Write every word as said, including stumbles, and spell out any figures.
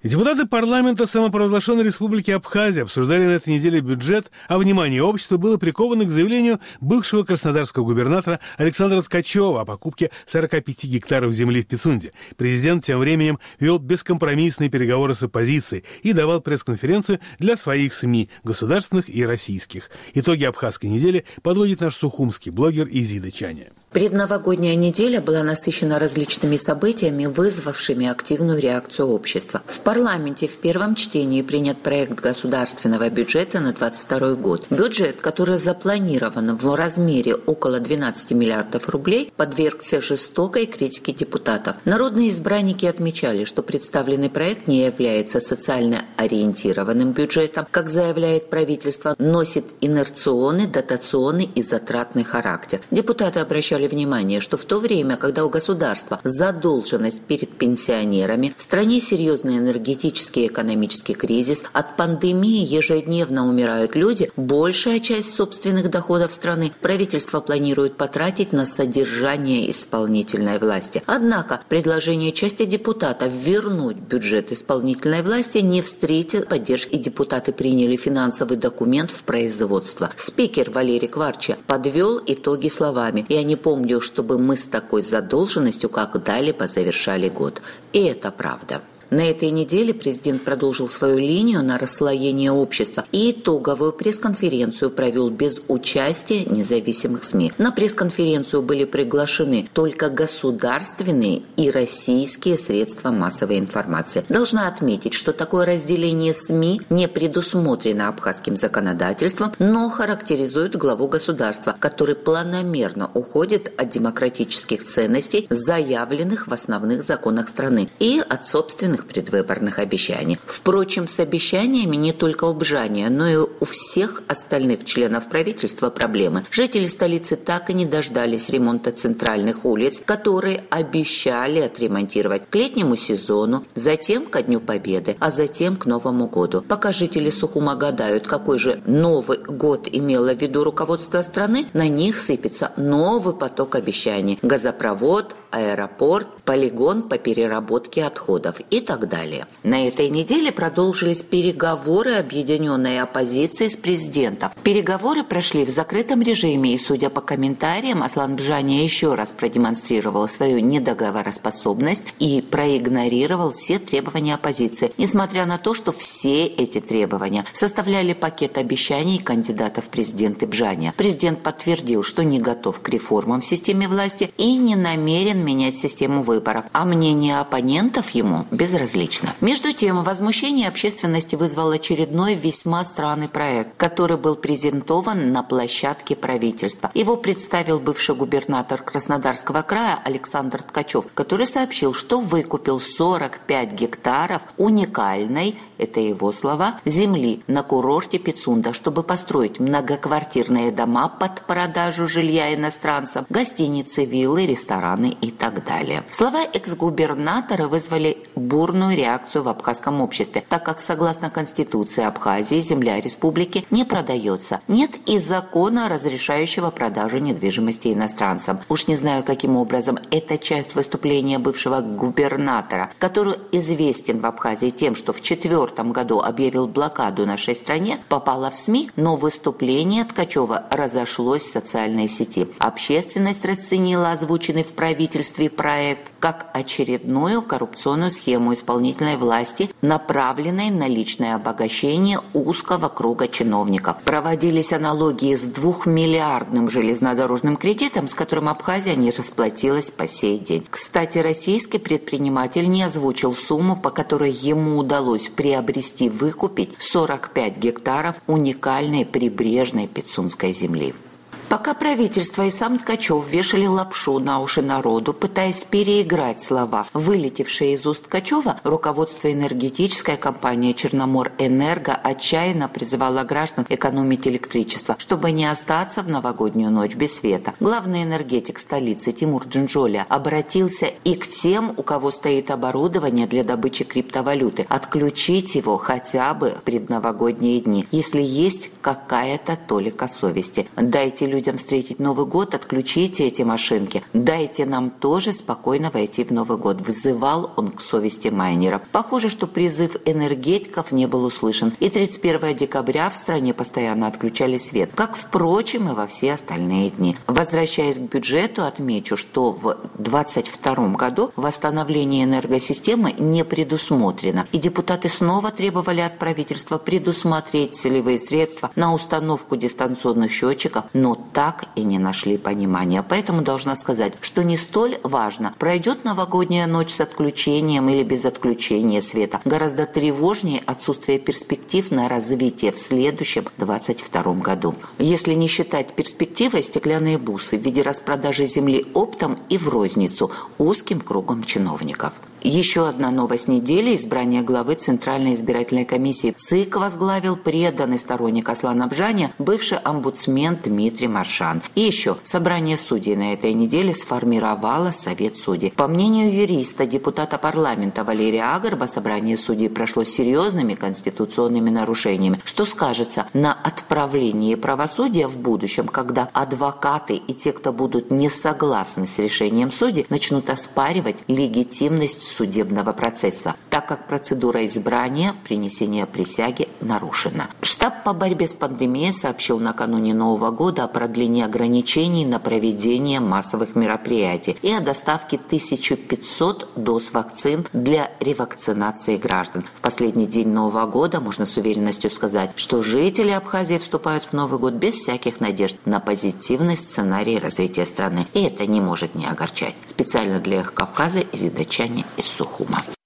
Депутаты парламента самопровозглашенной республики Абхазия обсуждали на этой неделе бюджет, а внимание общества было приковано к заявлению бывшего краснодарского губернатора Александра Ткачева о покупке сорока пяти гектаров земли в Пицунде. Президент тем временем вел бескомпромиссные переговоры с оппозицией и давал пресс-конференцию для своих СМИ, государственных и российских. Итоги абхазской недели подводит наш сухумский блогер Изида Чаня. Предновогодняя неделя была насыщена различными событиями, вызвавшими активную реакцию общества. В парламенте в первом чтении принят проект государственного бюджета на двадцать второй год. Бюджет, который запланирован в размере около двенадцати миллиардов рублей, подвергся жестокой критике депутатов. Народные избранники отмечали, что представленный проект не является социально ориентированным бюджетом, как заявляет правительство, носит инерционный, дотационный и затратный характер. Депутаты обращали внимание, что в то время, когда у государства задолженность перед пенсионерами, в стране серьезный энергетический и экономический кризис, от пандемии ежедневно умирают люди, большая часть собственных доходов страны правительство планирует потратить на содержание исполнительной власти. Однако предложение части депутатов вернуть бюджет исполнительной власти не встретило поддержки, и депутаты приняли финансовый документ в производство. Спикер Валерий Кварча подвел итоги словами: «Я не помню, чтобы мы с такой задолженностью когда-либо завершали год». И это правда. На этой неделе президент продолжил свою линию на расслоение общества и итоговую пресс-конференцию провел без участия независимых СМИ. На пресс-конференцию были приглашены только государственные и российские средства массовой информации. Должна отметить, что такое разделение СМИ не предусмотрено абхазским законодательством, но характеризует главу государства, который планомерно уходит от демократических ценностей, заявленных в основных законах страны, и от собственных предвыборных обещаний. Впрочем, с обещаниями не только у Бжания, но и у всех остальных членов правительства проблемы. Жители столицы так и не дождались ремонта центральных улиц, которые обещали отремонтировать к летнему сезону, затем ко Дню Победы, а затем к Новому году. Пока жители Сухума гадают, какой же Новый год имело в виду руководство страны, на них сыпется новый поток обещаний. Газопровод, аэропорт, полигон по переработке отходов и так далее. На этой неделе продолжились переговоры объединенной оппозиции с президентом. Переговоры прошли в закрытом режиме, и, судя по комментариям, Аслан Бжания еще раз продемонстрировал свою недоговороспособность и проигнорировал все требования оппозиции, несмотря на то, что все эти требования составляли пакет обещаний кандидатов в президенты Бжания. Президент подтвердил, что не готов к реформам в системе власти и не намерен менять систему выборов, а мнение оппонентов ему безразлично. Между тем, возмущение общественности вызвал очередной весьма странный проект, который был презентован на площадке правительства. Его представил бывший губернатор Краснодарского края Александр Ткачев, который сообщил, что выкупил сорок пять гектаров уникальной, это его слова, земли на курорте Пицунда, чтобы построить многоквартирные дома под продажу жилья иностранцам, гостиницы, виллы, рестораны и так далее. Слова экс-губернатора вызвали бурную реакцию в абхазском обществе, так как, согласно Конституции Абхазии, земля республики не продается. Нет и закона, разрешающего продажу недвижимости иностранцам. Уж не знаю, каким образом эта часть выступления бывшего губернатора, который известен в Абхазии тем, что в четвертом году объявил блокаду нашей стране, попала в СМИ, но выступление Ткачева разошлось в социальной сети. Общественность расценила озвученный в правительстве проект как очередную коррупционную схему исполнительной власти, направленной на личное обогащение узкого круга чиновников. Проводились аналогии с двухмиллиардным железнодорожным кредитом, с которым Абхазия не расплатилась по сей день. Кстати, российский предприниматель не озвучил сумму, по которой ему удалось приобрести, выкупить сорок пять гектаров уникальной прибрежной пицунской земли. Пока правительство и сам Ткачев вешали лапшу на уши народу, пытаясь переиграть слова, вылетевшие из уст Ткачева, руководство энергетической компании «Черноморэнерго» отчаянно призывало граждан экономить электричество, чтобы не остаться в новогоднюю ночь без света. Главный энергетик столицы Тимур Джинджоля обратился и к тем, у кого стоит оборудование для добычи криптовалюты, отключить его хотя бы в предновогодние дни, если есть какая-то толика совести. Дайте людям людям встретить Новый год, отключите эти машинки. Дайте нам тоже спокойно войти в Новый год. Взывал он к совести майнеров. Похоже, что призыв энергетиков не был услышан. И тридцать первого декабря в стране постоянно отключали свет, как, впрочем, и во все остальные дни. Возвращаясь к бюджету, отмечу, что в двадцать втором году восстановление энергосистемы не предусмотрено. И депутаты снова требовали от правительства предусмотреть целевые средства на установку дистанционных счетчиков, но так и не нашли понимания. Поэтому должна сказать, что не столь важно, пройдет новогодняя ночь с отключением или без отключения света. Гораздо тревожнее отсутствие перспектив на развитие в следующем двадцать втором году. Если не считать перспективой стеклянные бусы в виде распродажи земли оптом и в розницу узким кругом чиновников. Еще одна новость недели – избрание главы Центральной избирательной комиссии ЦИК возглавил преданный сторонник Аслана Бжаня, бывший омбудсмен Дмитрий Маршан. И еще собрание судей на этой неделе сформировало Совет судей. По мнению юриста, депутата парламента Валерия Агрба, собрание судей прошло с серьезными конституционными нарушениями, что скажется на отправлении правосудия в будущем, когда адвокаты и те, кто будут не согласны с решением судей, начнут оспаривать легитимность судебного процесса, так как процедура избрания, принесения присяги нарушена. Штаб по борьбе с пандемией сообщил накануне Нового года о продлении ограничений на проведение массовых мероприятий и о доставке тысяча пятьсот доз вакцин для ревакцинации граждан. В последний день Нового года можно с уверенностью сказать, что жители Абхазии вступают в Новый год без всяких надежд на позитивный сценарий развития страны. И это не может не огорчать. Специально для Эхо Кавказа из Идачани из Сухума.